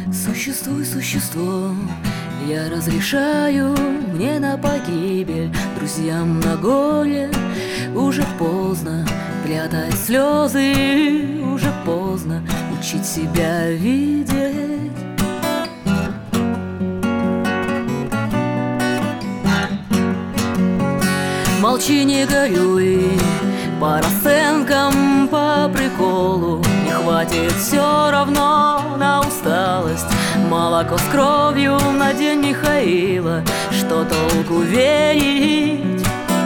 Существуй, существо, я разрешаю мне на погибель. Друзьям на горе уже поздно прятать слезы, уже поздно учить себя видеть. Молчи, не горюй, по расценкам, по приколу. Не хватит все равно на усталость. Молоко с кровью на день Михаила. Что толку верить?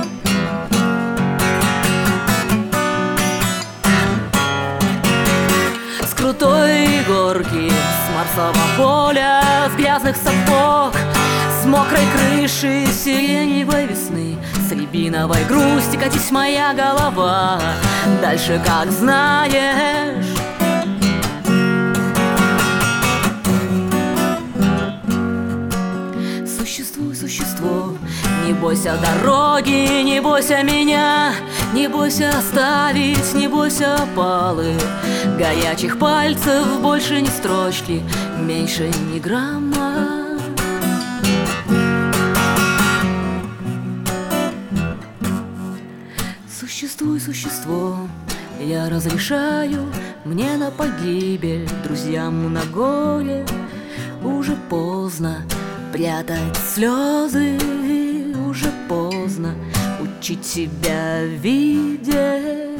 С крутой горки, с Марсового поля, с грязных сапог, с мокрой крыши сиреневой весны, с рябиновой грусти катись моя голова. Дальше как знаешь. Существуй, существо, не бойся дороги, не бойся меня, не бойся оставить, не бойся опалы. Горячих пальцев больше ни строчки, меньше ни грамма. Существуй, существо, я разрешаю мне на погибель. Друзьям на горе уже поздно прятать слезы, уже поздно учить себя видеть.